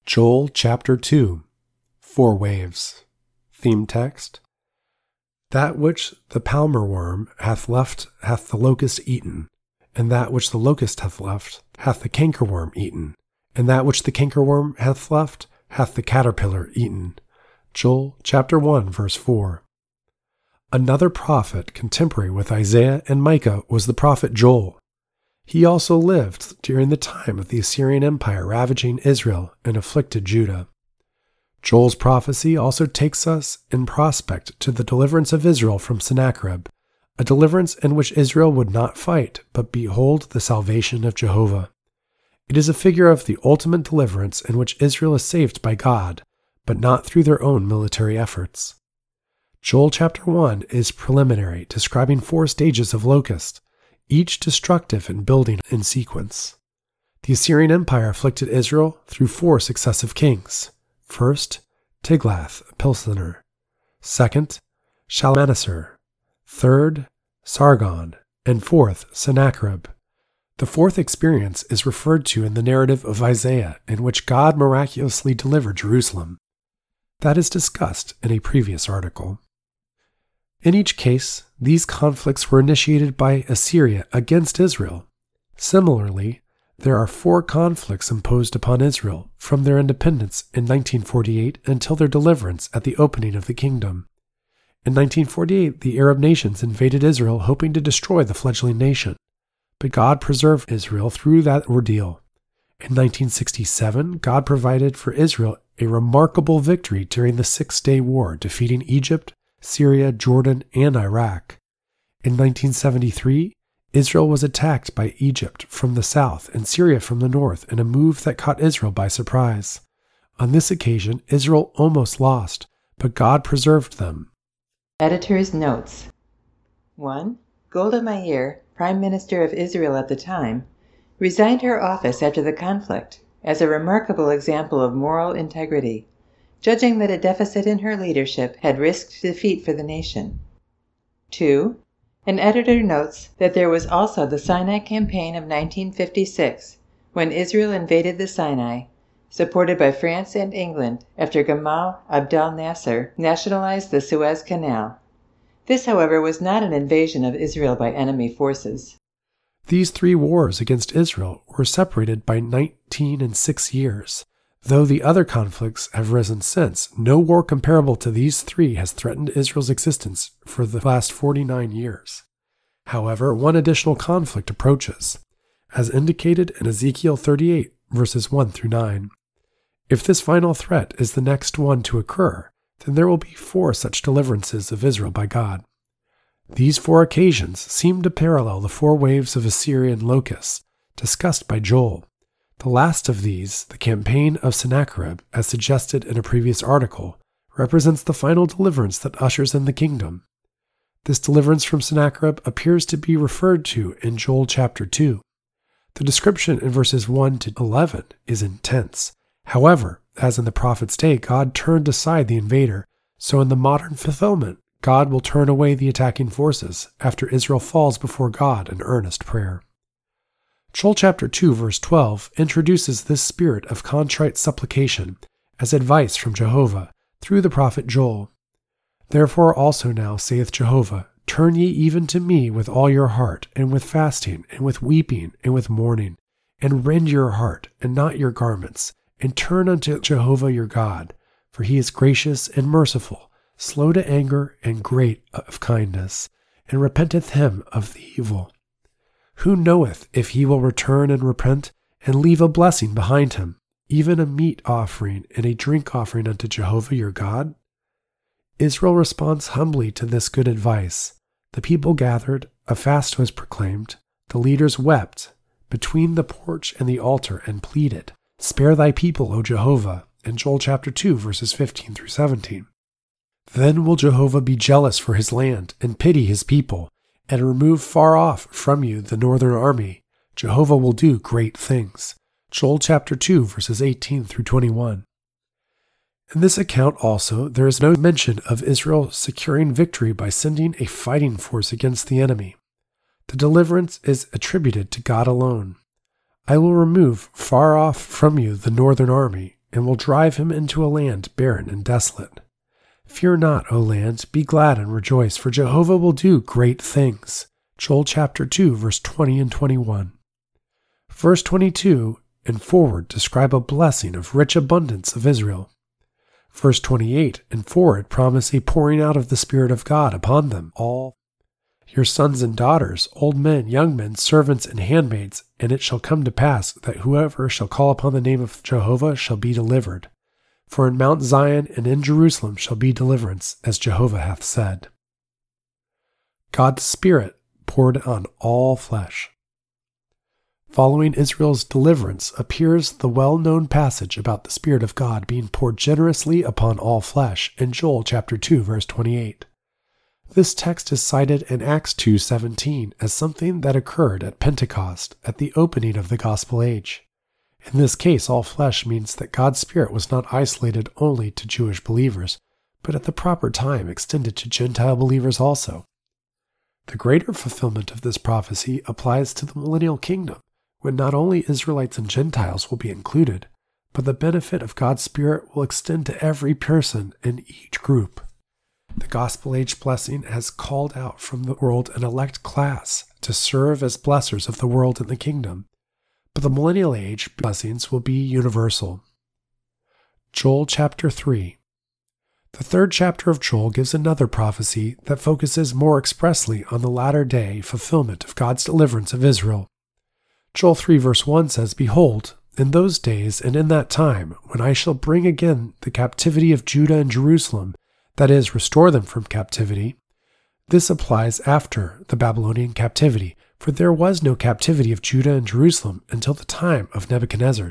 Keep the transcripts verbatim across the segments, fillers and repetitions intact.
Joel chapter two, Four Waves. Theme text. That which the palmer worm hath left hath the locust eaten, and that which the locust hath left hath the cankerworm eaten, and that which the cankerworm hath left hath the caterpillar eaten. Joel chapter one, verse four. Another prophet contemporary with Isaiah and Micah was the prophet Joel. He also lived during the time of the Assyrian Empire ravaging Israel and afflicted Judah. Joel's prophecy also takes us in prospect to the deliverance of Israel from Sennacherib, a deliverance in which Israel would not fight, but behold the salvation of Jehovah. It is a figure of the ultimate deliverance in which Israel is saved by God, but not through their own military efforts. Joel chapter one is preliminary, describing four stages of locust, each destructive and building in sequence. The Assyrian Empire afflicted Israel through four successive kings. First, Tiglath-Pileser. Second, Shalmaneser. Third, Sargon. And fourth, Sennacherib. The fourth experience is referred to in the narrative of Isaiah, in which God miraculously delivered Jerusalem. That is discussed in a previous article. In each case, these conflicts were initiated by Assyria against Israel. Similarly, there are four conflicts imposed upon Israel from their independence in nineteen forty-eight until their deliverance at the opening of the kingdom. In nineteen forty-eight, the Arab nations invaded Israel hoping to destroy the fledgling nation, but God preserved Israel through that ordeal. In nineteen sixty-seven, God provided for Israel a remarkable victory during the Six-Day War, defeating Egypt, Syria, Jordan, and Iraq. In nineteen seventy-three, Israel was attacked by Egypt from the south and Syria from the north in a move that caught Israel by surprise. On this occasion, Israel almost lost, but God preserved them. Editor's notes. one. Golda Meir, Prime Minister of Israel at the time, resigned her office after the conflict as a remarkable example of moral integrity, judging that a deficit in her leadership had risked defeat for the nation. two. An editor notes that there was also the Sinai Campaign of nineteen fifty-six, when Israel invaded the Sinai, supported by France and England after Gamal Abdel Nasser nationalized the Suez Canal. This, however, was not an invasion of Israel by enemy forces. These three wars against Israel were separated by nineteen and six years. Though the other conflicts have risen since, no war comparable to these three has threatened Israel's existence for the last forty-nine years. However, one additional conflict approaches, as indicated in Ezekiel thirty-eight, verses one through nine. If this final threat is the next one to occur, then there will be four such deliverances of Israel by God. These four occasions seem to parallel the four waves of Assyrian locusts discussed by Joel. The last of these, the campaign of Sennacherib, as suggested in a previous article, represents the final deliverance that ushers in the kingdom. This deliverance from Sennacherib appears to be referred to in Joel chapter two. The description in verses one to eleven is intense. However, as in the prophet's day, God turned aside the invader, so in the modern fulfillment, God will turn away the attacking forces after Israel falls before God in earnest prayer. Joel chapter two, verse twelve introduces this spirit of contrite supplication as advice from Jehovah through the prophet Joel. Therefore also now, saith Jehovah, turn ye even to me with all your heart, and with fasting, and with weeping, and with mourning, and rend your heart, and not your garments, and turn unto Jehovah your God, for he is gracious and merciful, slow to anger, and great of kindness, and repenteth him of the evil. Who knoweth if he will return and repent, and leave a blessing behind him, even a meat offering and a drink offering unto Jehovah your God? Israel responds humbly to this good advice. The people gathered, a fast was proclaimed, the leaders wept between the porch and the altar and pleaded, Spare thy people, O Jehovah, in Joel chapter two, verses fifteen through seventeen. Then will Jehovah be jealous for his land and pity his people, and remove far off from you the northern army. Jehovah will do great things. Joel chapter two, verses eighteen through twenty-one. In this account also, there is no mention of Israel securing victory by sending a fighting force against the enemy. The deliverance is attributed to God alone. I will remove far off from you the northern army, and will drive him into a land barren and desolate. Fear not, O land, be glad and rejoice, for Jehovah will do great things. Joel chapter two, verse twenty and twenty-one. Verse twenty-two and forward describe a blessing of rich abundance of Israel. Verse twenty-eight and forward promise a pouring out of the Spirit of God upon them all, your sons and daughters, old men, young men, servants, and handmaids, and it shall come to pass that whoever shall call upon the name of Jehovah shall be delivered. For in Mount Zion and in Jerusalem shall be deliverance, as Jehovah hath said. God's Spirit poured on all flesh. Following Israel's deliverance appears the well-known passage about the Spirit of God being poured generously upon all flesh in Joel chapter two, verse twenty-eight. This text is cited in Acts two seventeen as something that occurred at Pentecost, at the opening of the gospel age. In this case, all flesh means that God's Spirit was not isolated only to Jewish believers, but at the proper time extended to Gentile believers also. The greater fulfillment of this prophecy applies to the millennial kingdom, when not only Israelites and Gentiles will be included, but the benefit of God's Spirit will extend to every person in each group. The gospel age blessing has called out from the world an elect class to serve as blessers of the world and the kingdom, but the millennial age blessings will be universal. Joel chapter three. The third chapter of Joel gives another prophecy that focuses more expressly on the latter-day fulfillment of God's deliverance of Israel. Joel three verse one says, Behold, in those days and in that time, when I shall bring again the captivity of Judah and Jerusalem, that is, restore them from captivity. This applies after the Babylonian captivity, for there was no captivity of Judah and Jerusalem until the time of Nebuchadnezzar.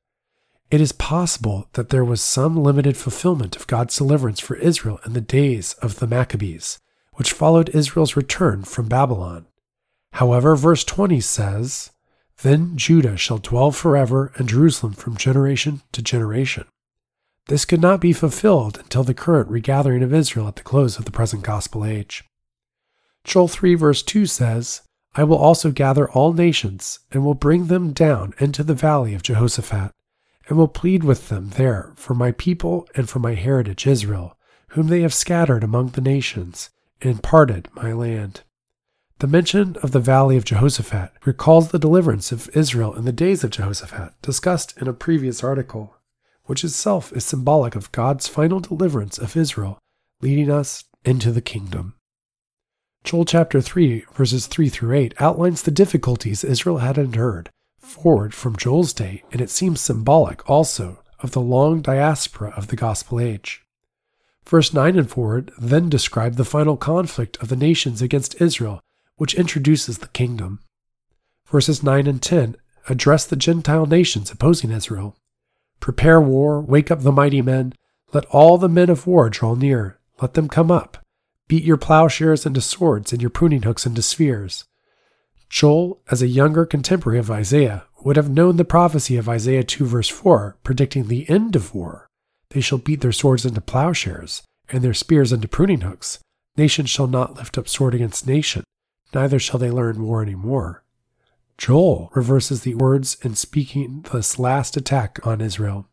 It is possible that there was some limited fulfillment of God's deliverance for Israel in the days of the Maccabees, which followed Israel's return from Babylon. However, verse twenty says, Then Judah shall dwell forever, and Jerusalem from generation to generation. This could not be fulfilled until the current regathering of Israel at the close of the present gospel age. Joel three verse two says, I will also gather all nations, and will bring them down into the valley of Jehoshaphat, and will plead with them there for my people and for my heritage Israel, whom they have scattered among the nations, and imparted my land. The mention of the valley of Jehoshaphat recalls the deliverance of Israel in the days of Jehoshaphat, discussed in a previous article, which itself is symbolic of God's final deliverance of Israel, leading us into the kingdom. Joel chapter three, verses three through eight, outlines the difficulties Israel had endured forward from Joel's day, and it seems symbolic also of the long diaspora of the gospel age. Verse nine and forward then describe the final conflict of the nations against Israel, which introduces the kingdom. Verses nine and ten address the Gentile nations opposing Israel. Prepare war, wake up the mighty men, let all the men of war draw near, let them come up. Beat your plowshares into swords and your pruning hooks into spears. Joel, as a younger contemporary of Isaiah, would have known the prophecy of Isaiah two verse four, predicting the end of war. They shall beat their swords into plowshares, and their spears into pruning hooks. Nation shall not lift up sword against nation, neither shall they learn war any more. Joel reverses the words in speaking this last attack on Israel.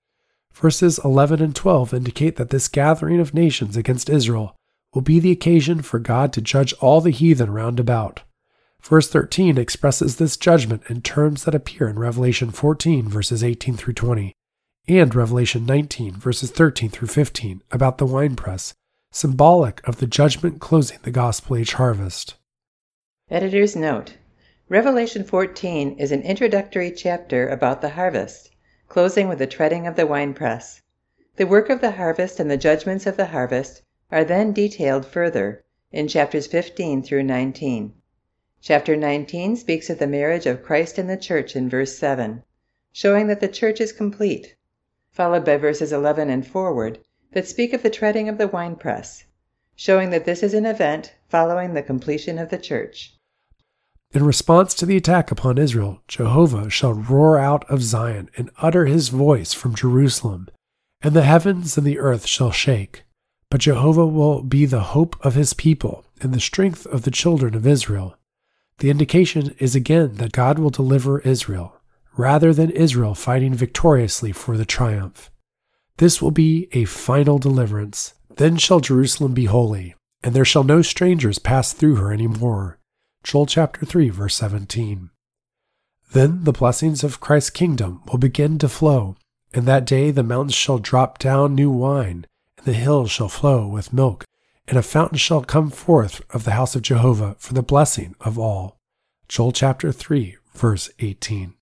Verses eleven and twelve indicate that this gathering of nations against Israel will be the occasion for God to judge all the heathen round about. Verse thirteen expresses this judgment in terms that appear in Revelation fourteen, verses eighteen through twenty, and Revelation nineteen, verses thirteen through fifteen, about the winepress, symbolic of the judgment closing the gospel age harvest. Editor's note: Revelation fourteen is an introductory chapter about the harvest, closing with the treading of the winepress. The work of the harvest and the judgments of the harvest are then detailed further in chapters fifteen through nineteen. Chapter nineteen speaks of the marriage of Christ and the church in verse seven, showing that the church is complete, followed by verses eleven and forward that speak of the treading of the winepress, showing that this is an event following the completion of the church. In response to the attack upon Israel, Jehovah shall roar out of Zion and utter his voice from Jerusalem, and the heavens and the earth shall shake. But Jehovah will be the hope of his people and the strength of the children of Israel. The indication is again that God will deliver Israel. rather than Israel fighting victoriously for the triumph. This will be a final deliverance. Then shall Jerusalem be holy, and there shall no strangers pass through her any more. Joel chapter three, verse seventeen. Then the blessings of Christ's kingdom will begin to flow. In that day the mountains shall drop down new wine, and the hills shall flow with milk, and a fountain shall come forth of the house of Jehovah for the blessing of all. Joel chapter three, verse eighteen.